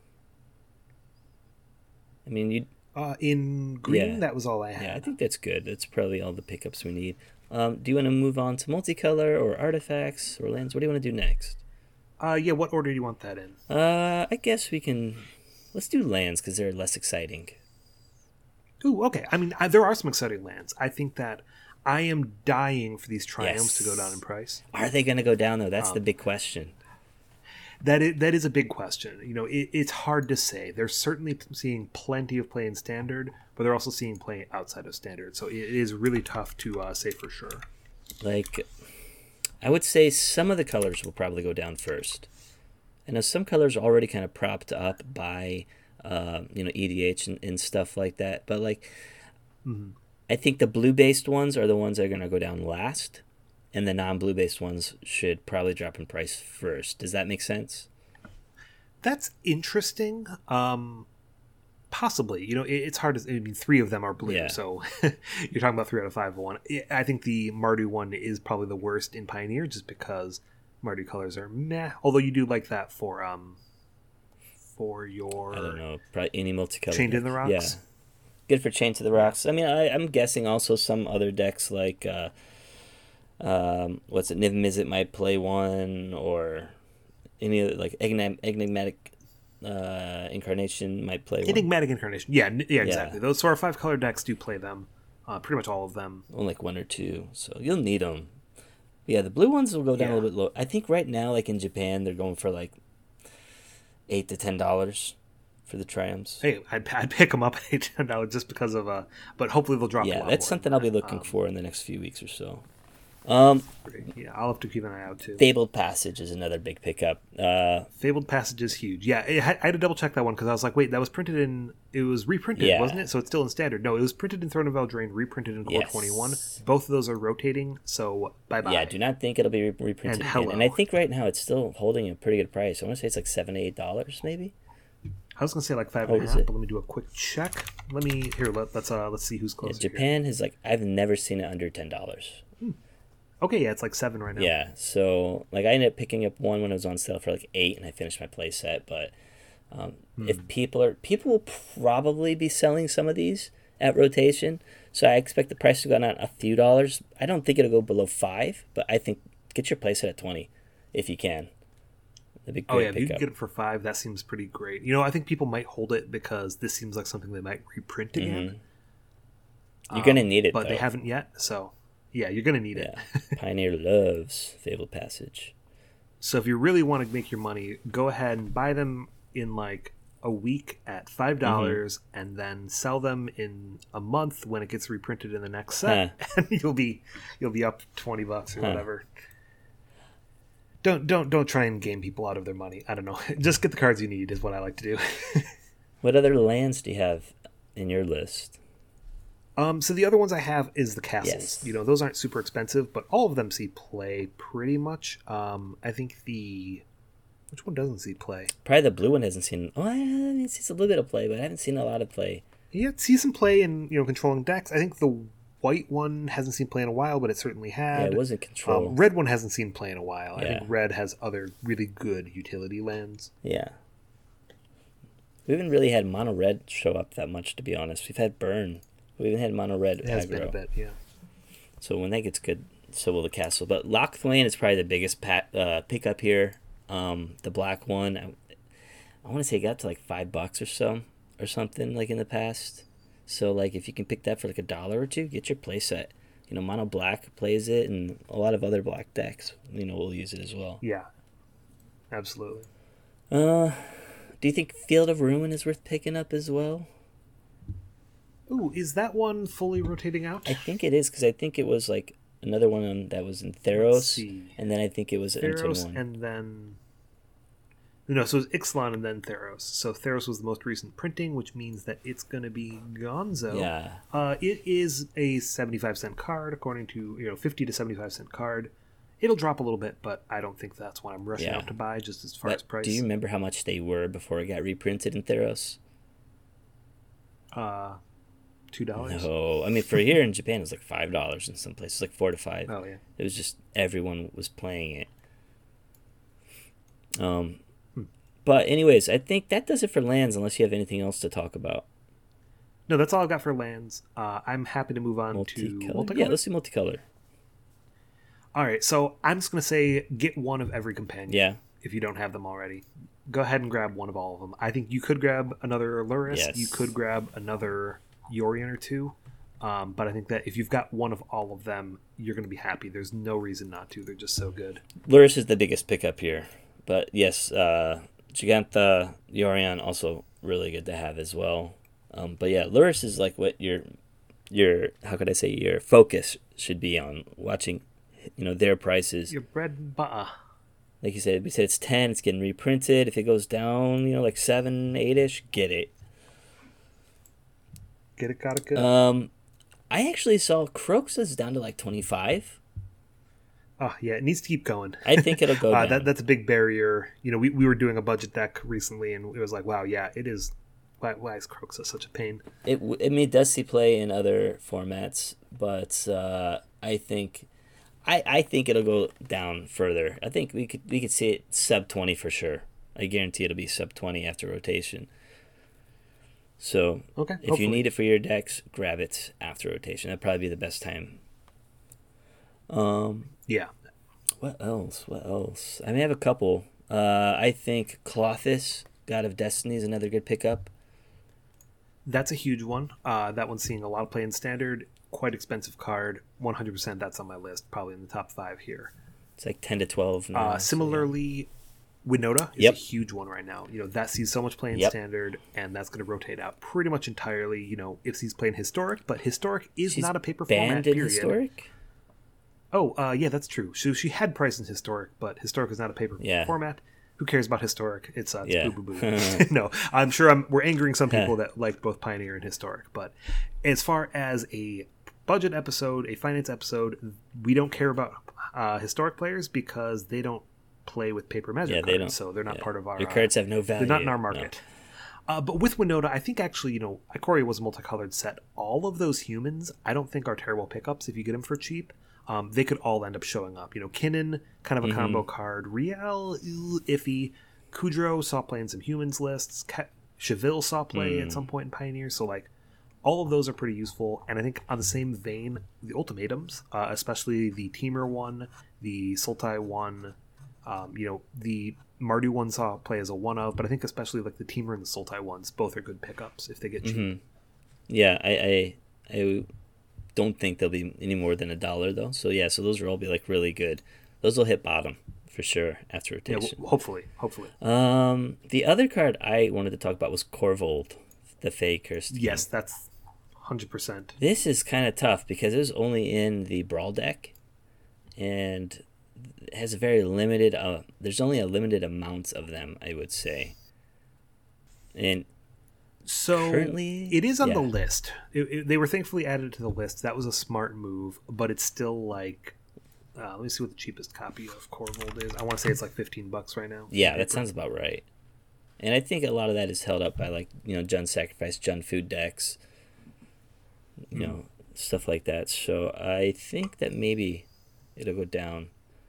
I mean, you. Uh, in green, yeah. that was all I had. Yeah, I think that's good. That's probably all the pickups we need. Um, do you want to move on to multicolor or artifacts or lands? What do you want to do next? Uh, yeah, what order do you want that in? Uh, I guess we can. Let's do lands because they're less exciting. Ooh, okay. I mean, I, there are some exciting lands. I think that I am dying for these triumphs yes. to go down in price. Are they going to go down though? That's um, the big question. That is, that is a big question. You know, it, it's hard to say. They're certainly seeing plenty of play in standard, but they're also seeing play outside of standard. So it is really tough to uh, say for sure. Like, I would say some of the colors will probably go down first. I know some colors are already kind of propped up by, uh, you know, E D H and, and stuff like that. But like, mm-hmm. I think the blue-based ones are the ones that are going to go down last. And the non-blue-based ones should probably drop in price first. Does that make sense? That's interesting. Um, Possibly. You know, it, it's hard to. I mean, three of them are blue, Yeah. so you're talking about three out of five of one. I think the Mardu one is probably the worst in Pioneer, just because Mardu colors are meh. Although you do like that for um for your I don't know, probably any multicolored. Chained in the deck. Rocks. Yeah, good for Chained to the Rocks. I mean, I, I'm guessing also some other decks like uh, um, what's it? Niv Mizzet might play one, or any other like Enigm- enigmatic uh, incarnation might play one. Enigmatic Incarnation. Yeah, n- yeah, exactly. Those so our five color decks do play them. Uh, pretty much all of them. Only like one or two, so you'll need them. Yeah, the blue ones will go down Yeah. a little bit low. I think right now, like in Japan, they're going for like eight to ten dollars for the triumphs. Hey, I'd, I'd pick them up at eight dollars just because of uh. But hopefully they'll drop. a Yeah, lot that's more something than I'll be that. looking Um, for in the next few weeks or so. Um, Yeah, I'll have to keep an eye out too. Fabled Passage is another big pickup. Uh, Fabled Passage is huge. Yeah, I had, I had to double check that one because I was like, wait, that was printed in. It was reprinted, Yeah. wasn't it? So it's still in standard. No, it was printed in Throne of Eldraine, reprinted in Core Yes. twenty-one. Both of those are rotating. So bye bye. yeah, do not think it'll be re- reprinted And again. hello. And I think right now it's still holding a pretty good price. I want to say it's like seven to eight dollars, maybe. I was gonna say like five Oh, and a is half, it? but let me do a quick check. Let me here. Let, let's uh let's see who's Yeah, closer. here. Japan has like I've never seen it under ten dollars. Okay, yeah, it's like seven right now. Yeah, so like I ended up picking up one when it was on sale for like eight, and I finished my play set. But um, Hmm. if people are people will probably be selling some of these at rotation, so I expect the price to go down a few dollars. I don't think it'll go below five, but I think get your play set at twenty if you can. That'd be a Oh great yeah, if you can pickup. get it for five, that seems pretty great. You know, I think people might hold it because this seems like something they might reprint again. You're gonna need it, but though. they haven't yet. So yeah, you're gonna need Yeah, it. Pioneer loves Fabled Passage. So if you really want to make your money, go ahead and buy them in like a week at five dollars, Mm-hmm. and then sell them in a month when it gets reprinted in the next set, and you'll be you'll be up twenty bucks or Huh. whatever. Don't don't don't try and game people out of their money. I don't know. Just get the cards you need is what I like to do. What other lands do you have in your list? Um, so the other ones I have is the castles. Yes. You know, those aren't super expensive, but all of them see play pretty much. Um, I think the which one doesn't see play? Probably the blue one hasn't seen. Oh, I mean, it sees a little bit of play, but I haven't seen a lot of play. Yeah, it sees some play in you know controlling decks. I think the white one hasn't seen play in a while, but it certainly Yeah, had. it wasn't control. Um, red one hasn't seen play in a while. I Yeah. think red has other really good utility lands. Yeah. We haven't really had mono red show up that much, to be honest. We've had burn. We haven't had mono red It has aggro. been a bit, yeah. So when that gets good, so will the castle. But Lochthwain is probably the biggest pat, uh, pickup here. Um, the black one, I, I want to say it got to like five bucks or so, or something like in the past. So like if you can pick that for like a dollar or two, get your play set. You know, mono black plays it, and a lot of other black decks, you know, will use it as well. Yeah, absolutely. Uh, do you think Field of Ruin is worth picking up as well? Ooh, is that one fully rotating out? I think it is because I think it was like another one on, that was in Let's Theros, see. and then I think it was Theros into one. and then no, so it was Ixalan and then Theros. So Theros was the most recent printing, which means that it's going to be Gonzo. Yeah, Uh, it is a seventy-five cent card, according to you know fifty to seventy-five cent card. It'll drop a little bit, but I don't think that's what I'm rushing Yeah. out to buy. Just as far That- as price. do you remember how much they were before it got reprinted in Theros? Uh, two dollars. No, I mean for here in Japan it was like five dollars in some places, like four to five. Oh yeah. It was just everyone was playing it. Um, Hmm. but anyways, I think that does it for lands. Unless you have anything else to talk about. No, that's all I've got for lands. Uh, I'm happy to move on to Multicolor. multicolor. Yeah, let's do multicolor. All right, so I'm just gonna say get one of every companion. Yeah. If you don't have them already, go ahead and grab one of all of them. I think you could grab another Luris. Yes. You could grab another Yorion or two. Um, but I think that if you've got one of all of them, you're gonna be happy. There's no reason not to. They're just so good. Luris is the biggest pickup here, but yes, uh, Giganta, Yorion also really good to have as well. Um, but yeah, Luris is like what your your how could I say your focus should be on watching, you know, their prices. Your bread and butter. Like you said, we said it's ten, it's getting reprinted. If it goes down, you know, like seven, eight ish, get it. Get it, got it good. Um, I actually saw Croxus down to like twenty five. Oh yeah, it needs to keep going. I think it'll go uh, down. that that's a big barrier. You know, we, we were doing a budget deck recently, and it was like, wow, yeah, it is. why, why is Kroxa such a pain? It I mean it does see play in other formats, but uh, I think I, I think it'll go down further. I think we could we could see it sub twenty for sure. I guarantee it'll be sub twenty after rotation. So okay, if hopefully. you need it for your decks, grab it after rotation. That'd probably be the best time. Um, yeah. What else? What else? I may have a couple. Uh, I think Clothis, God of Destiny, is another good pickup. That's a huge one. Uh, that one's seeing a lot of play in Standard. Quite expensive card. one hundred percent that's on my list. Probably in the top five here. It's like ten to twelve now. Uh, similarly, so yeah. Winota is yep. a huge one right now. You know, that sees so much play in yep. Standard, and that's going to rotate out pretty much entirely. You know, if he's playing Historic, but Historic is She's not a paper banned format, in period. Historic? Oh, uh, yeah, that's true. So she had price in Historic, but Historic is not a paper yeah. format. Who cares about Historic? It's, uh, it's yeah. boo boo boo. No, I'm sure I'm, we're angering some people that like both Pioneer and Historic. But as far as a budget episode, a finance episode, we don't care about uh, Historic players because they don't play with paper Magic yeah, cards, they don't, so they're not yeah. part of our... Your cards have no value. They're not in our market. No. Uh, but with Winota, I think actually, you know, Ikoria was a multicolored set. All of those humans, I don't think are terrible pickups if you get them for cheap. Um, they could all end up showing up. You know, Kinnan, kind of a mm-hmm. combo card. Riel, ew, iffy. Kudrow saw play in some humans lists. Ke- Cheville saw play mm. at some point in Pioneer. So, like, all of those are pretty useful. And I think on the same vein, the ultimatums, uh, especially the Teamer one, the Sultai one, um, you know, the Mardu one saw play as a one of, but I think especially like the Teamer and the Sultai ones, both are good pickups if they get cheap. Mm-hmm. Yeah, I, I, I don't think they'll be any more than a dollar though. So yeah, so those will all be like really good. Those will hit bottom for sure after rotation. Yeah, well, hopefully, hopefully. Um, the other card I wanted to talk about was Korvold, the Fey Cursed King. Yes, that's one hundred percent. This is kind of tough because it was only in the Brawl deck, and it has a very limited. Uh, there's only a limited amount of them, I would say. And so currently, it is on yeah. the list. It, it, they were thankfully added to the list. That was a smart move, but it's still like. Uh, let me see what the cheapest copy of Korvold is. I want to say it's like fifteen bucks right now. Yeah, that sounds about right. And I think a lot of that is held up by like you know Jund Sacrifice, Jund Food decks, you mm. know stuff like that. So I think that maybe it'll go down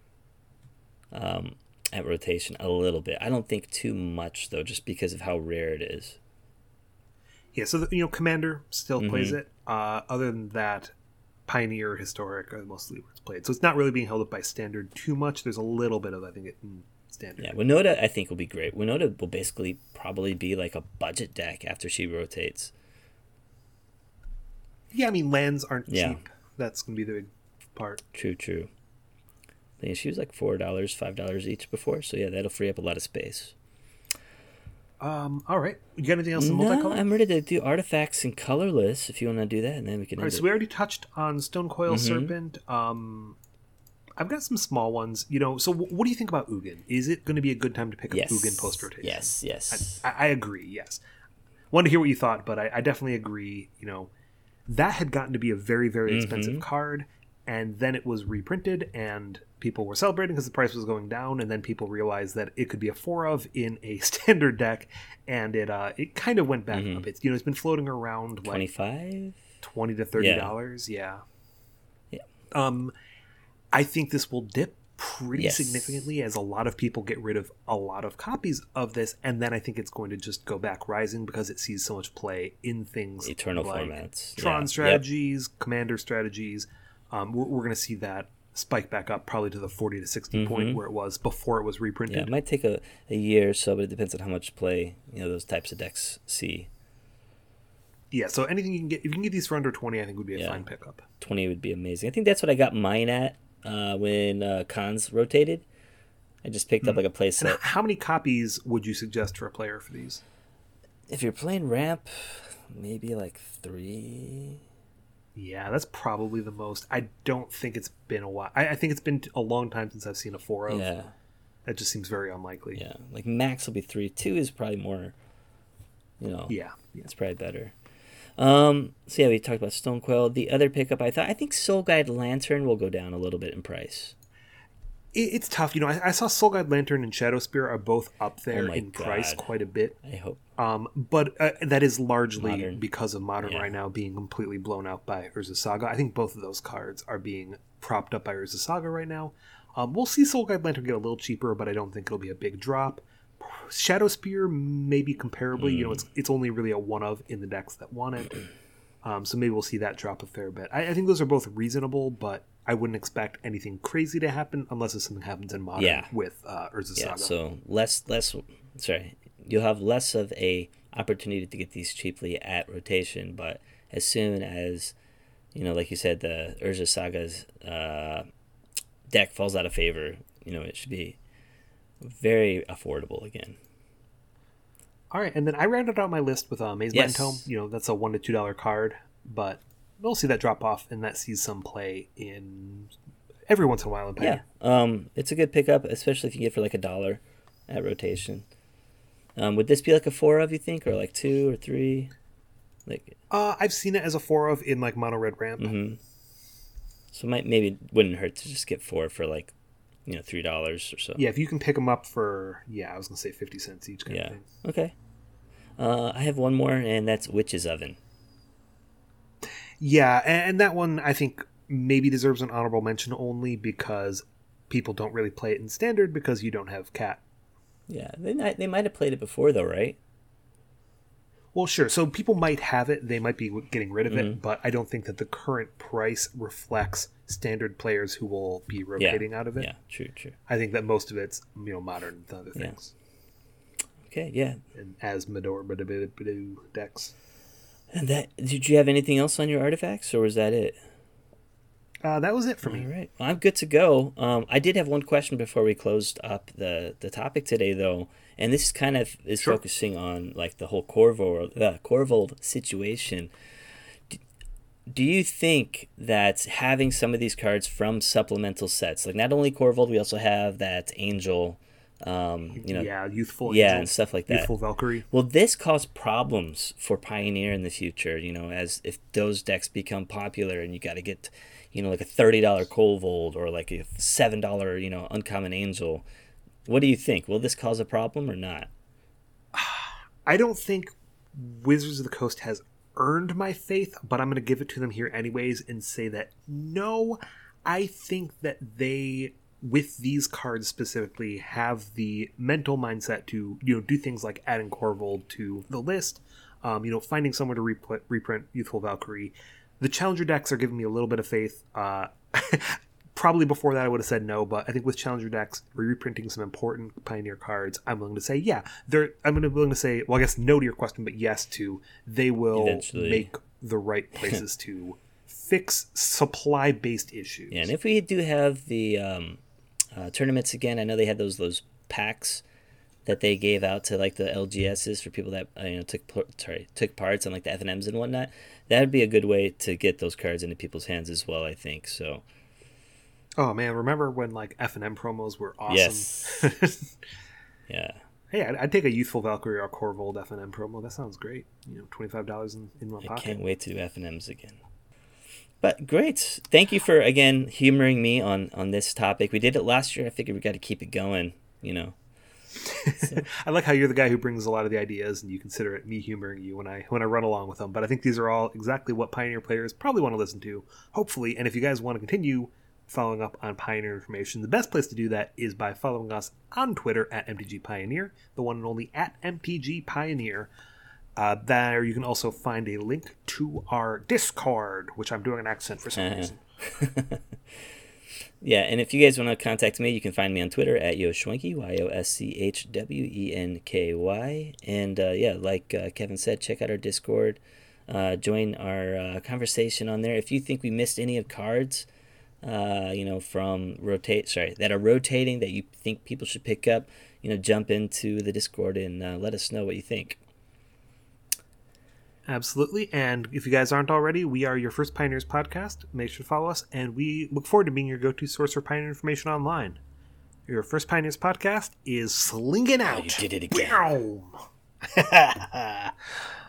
um, at rotation a little bit. I don't think too much though, just because of how rare it is. Yeah, so the, you know Commander still mm-hmm. plays it. Uh, other than that, Pioneer, Historic are mostly where it's played. So it's not really being held up by Standard too much. There's a little bit of I think it in Standard. Yeah, Winota I think will be great. Winota will basically probably be like a budget deck after she rotates. Yeah, I mean lands aren't yeah. cheap. That's gonna be the big part. True, true. Yeah, she was like four dollars, five dollars each before, so yeah, that'll free up a lot of space. Um, all right. You got anything else in no, multicolor? I'm ready to do artifacts and colorless if you want to do that, and then we can. All right, so we already touched on Stonecoil mm-hmm. Serpent. Um, I've got some small ones. You know, so w- what do you think about Ugin? Is it going to be a good time to pick up yes. Ugin post rotation? Yes, yes. I, I agree. Yes. Wanted to hear what you thought, but I, I definitely agree. You know, that had gotten to be a very, very expensive mm-hmm. card, and then it was reprinted, and people were celebrating because the price was going down, and then people realized that it could be a four of in a standard deck, and it uh it kind of went back mm-hmm. up. It's you know it's been floating around like twenty-five twenty to thirty dollars. Yeah. yeah. Yeah. Um, I think this will dip pretty yes. significantly as a lot of people get rid of a lot of copies of this, and then I think it's going to just go back rising because it sees so much play in things Eternal like formats, Tron yeah. strategies, yep. Commander strategies. Um, we're, we're going to see that spike back up probably to the forty to sixty mm-hmm. point where it was before it was reprinted. Yeah, it might take a, a year or so, but it depends on how much play you know those types of decks see. Yeah, so anything you can get, if you can get these for under twenty, I think would be a yeah. fine pickup. twenty would be amazing. I think that's what I got mine at uh, when uh, Cons rotated. I just picked mm. up like a play set. And how many copies would you suggest for a player for these? If you're playing ramp, maybe like three. Yeah, that's probably the most. I don't think it's been a while. I, I think it's been a long time since I've seen a four of. Yeah. That just seems very unlikely. Yeah, like max will be three. Two is probably more, you know. Yeah. yeah. It's probably better. Um, so yeah, we talked about Stonecoil. The other pickup I thought, I think Soul Guide Lantern will go down a little bit in price. it, it's tough. You know, I, I saw Soul Guide Lantern and Shadow Spear are both up there Oh my in price God. quite a bit. I hope. Um, but uh, that is largely Modern. because of Modern Yeah. right now being completely blown out by Urza Saga. I think both of those cards are being propped up by Urza Saga right now. Um, we'll see Soul Guide Lantern get a little cheaper, but I don't think it'll be a big drop. Shadow Spear maybe comparably. Mm. You know, it's it's only really a one of in the decks that want it. Um, so maybe we'll see that drop a fair bit. I, I think those are both reasonable, but I wouldn't expect anything crazy to happen unless if something happens in Modern Yeah. with uh, Urza Yeah, Saga. so less, less, sorry, you'll have less of a opportunity to get these cheaply at rotation, but as soon as, you know, like you said, the Urza Saga's uh, deck falls out of favor, you know, it should be very affordable again. All right, and then I rounded out my list with uh, Maze Yes. Tome. You know, that's a one to two dollar card, but we'll see that drop off, and that sees some play in every once in a while in Yeah, Pioneer. um, it's a good pickup, especially if you get for like a dollar at rotation. Um, would this be like a four of, you think, or like two or three? Like, Uh, I've seen it as a four of in like Mono Red Ramp. mm-hmm. So might maybe wouldn't hurt to just get four for like, you know, three dollars or so. Yeah, if you can pick them up for yeah, I was gonna say fifty cents each kind Yeah. of thing. Okay. Uh, I have one more, and that's Witch's Oven. Yeah, and, and that one I think maybe deserves an honorable mention only because people don't really play it in Standard because you don't have Cat. Yeah, they might, they might have played it before though, right? Well, sure. So people might have it; they might be getting rid of Mhm. it, but I don't think that the current price reflects Standard players who will be rotating out of it. Yeah, true, true. I think that most of it's you know Modern than other Yeah. things, Okay, yeah. and as Medor Badabidoo decks. And that did you have anything else on your artifacts, or was that it? Uh, that was it for me. All right. Well, I'm good to go. Um, I did have one question before we closed up the, the topic today, though, and this kind of is Sure. focusing on like the whole Corvold, the Corvold situation. Do, do you think that having some of these cards from supplemental sets, like not only Corvold, we also have that Angel, um, you know, yeah, youthful, yeah, Angel, and stuff like that. youthful Valkyrie. Will this cause problems for Pioneer in the future? You know, as if those decks become popular and you got to get, you know, like a thirty dollar Corvold or like a seven dollar, you know, Uncommon Angel. What do you think? Will this cause a problem or not? I don't think Wizards of the Coast has earned my faith, but I'm going to give it to them here anyways and say that no, I think that they, with these cards specifically, have the mental mindset to you know do things like adding Corvold to the list, um, you know, finding somewhere to repl- reprint Youthful Valkyrie. The Challenger decks are giving me a little bit of faith. Uh, probably before that I would have said no, but I think with Challenger decks reprinting some important Pioneer cards, I'm willing to say yeah. They're I'm going to willing to say well, I guess no to your question, but yes to they will Eventually. make the right places to fix supply based issues. Yeah, and if we do have the um, uh, tournaments again, I know they had those those packs that they gave out to like the L G Ss for people that uh, you know took pl- sorry took parts on like the F and Ms and whatnot. That would be a good way to get those cards into people's hands as well, I think. So Oh man, remember when like F and M promos were awesome? Yes. yeah, Hey, I'd, I'd take a Youthful Valkyrie or Corvold F and M promo. That sounds great. You know, twenty-five dollars in, in my I pocket. can't wait to do F and Ms again. But great, thank you for again humoring me on on this topic. We did it last year. I figured we got to keep it going. You know. So. I like how you're the guy who brings a lot of the ideas, and you consider it me humoring you when I when I run along with them. But I think these are all exactly what Pioneer players probably want to listen to, hopefully. And if you guys want to continue following up on Pioneer information, the best place to do that is by following us on Twitter at M T G Pioneer, the one and only at M T G Pioneer. Uh, there you can also find a link to our Discord, which I'm doing an accent for some reason. Yeah, and if you guys want to contact me, you can find me on Twitter at Yoshwenky, Y O S C H W E N K Y. And uh, yeah, like uh, Kevin said, check out our Discord. Uh, join our uh, conversation on there. If you think we missed any of cards, uh, you know, from rotate, sorry, that are rotating that you think people should pick up, you know, jump into the Discord and uh, let us know what you think. Absolutely. And if you guys aren't already, we are your First Pioneers podcast. Make sure to follow us, and we look forward to being your go-to source for Pioneer information online. Your First Pioneers podcast is slinging out. Oh, you did it again. Boom.